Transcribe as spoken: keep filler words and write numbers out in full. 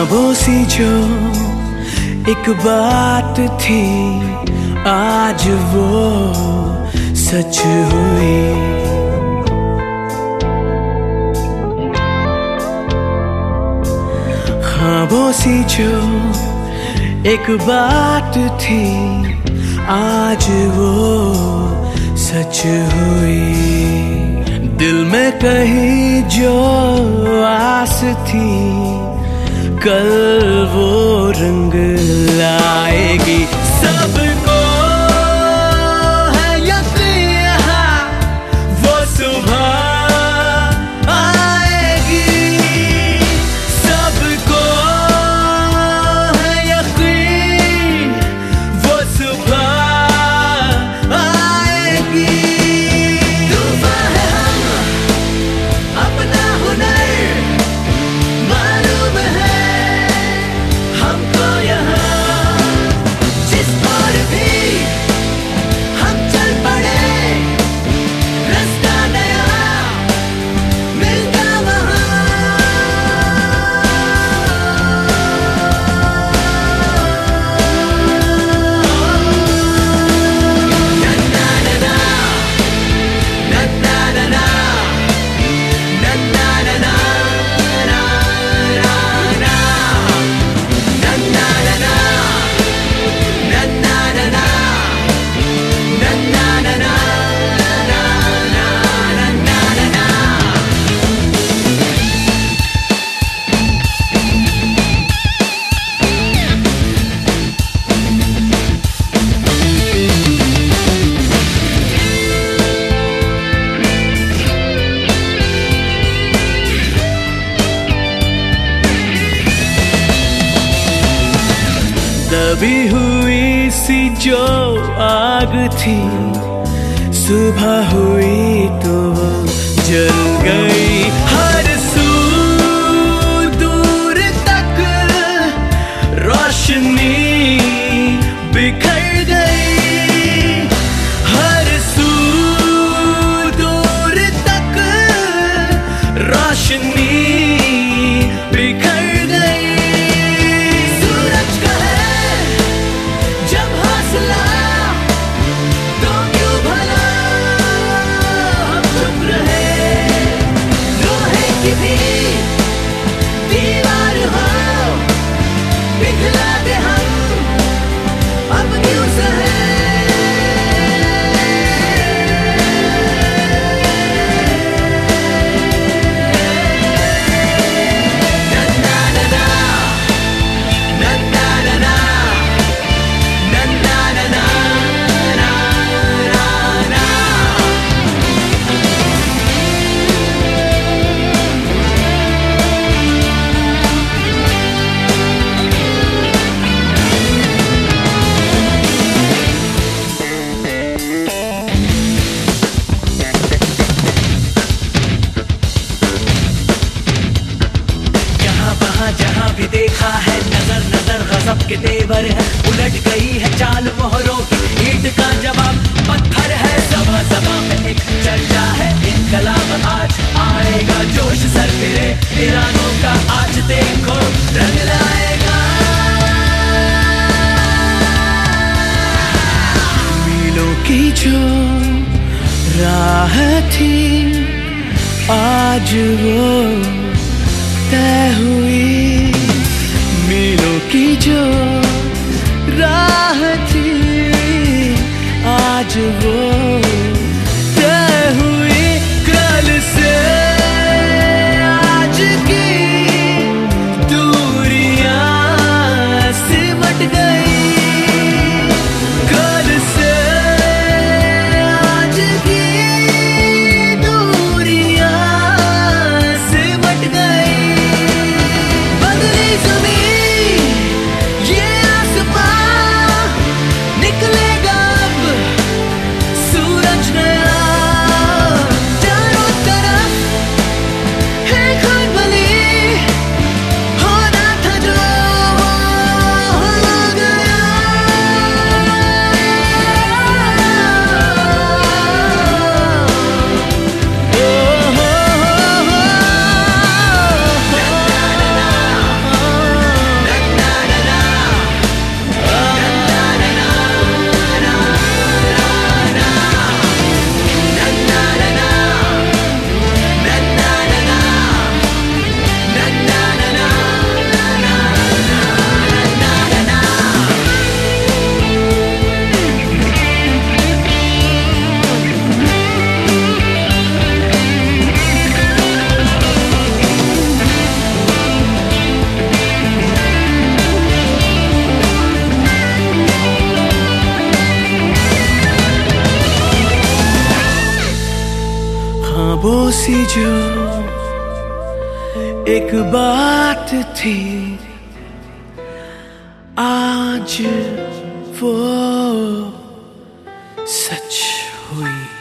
ख्वाबों सी जो एक बात थी, आज वो सच हुई। ख्वाबों सी जो एक बात थी, आज वो सच हुई। दिल में कहीं जो आस थी, कल वो रंग लाएगी। सबको है यकीन वो सुबह आएगी। सबको है यकीन वो सुबह आएगी। तूफान है हम अपना हुनर मालूम है हमको यहाँ, जिस पर भी हम चल पड़े रास्ता नया मिलता वहाँ। ना ना ना ना, ना ना ना ना, ना ना ना ना, ना ना ना, na na na na, na na na na, na na na na, na na na na. दबी हुई सी जो आग थी, सुबह हुई तो वो जल गई। हर सू दूर तक रोशनी बिखर गई। हर सू दूर तक रोशनी बिखर गई। सूरज का है जब हौसला, तो क्यों भला हम चुप रहे। लोहे की भी दीवार हो पिघला दे हम, अब क्यों सहे। ना ना ना ना, na na na na, na na na na, na na na. यहाँ वहाँ जहाँ भी देखा है, नजर नजर गजब के तेवर है। उलट गई है चाल मोहरों की, ईंट का जवाब पत्थर है। सभा सभा में एक चर्चा है, इनकलाब आज आएगा। जोश सर फिरे ईरानों का, आज देखो रंग लाएगा। मीलों की जो राह थी, आज वो तय हुई। मीलों की जो राह थी, आज वो तय हुई। कल से आज की दूरियां सिमट गई। कल से आज की दूरियां सिमट गई। बदली ज़मीं ये आसमां निकलेगा अब ख्वाबों सी जो एक बात थी, आज वो सच हुई।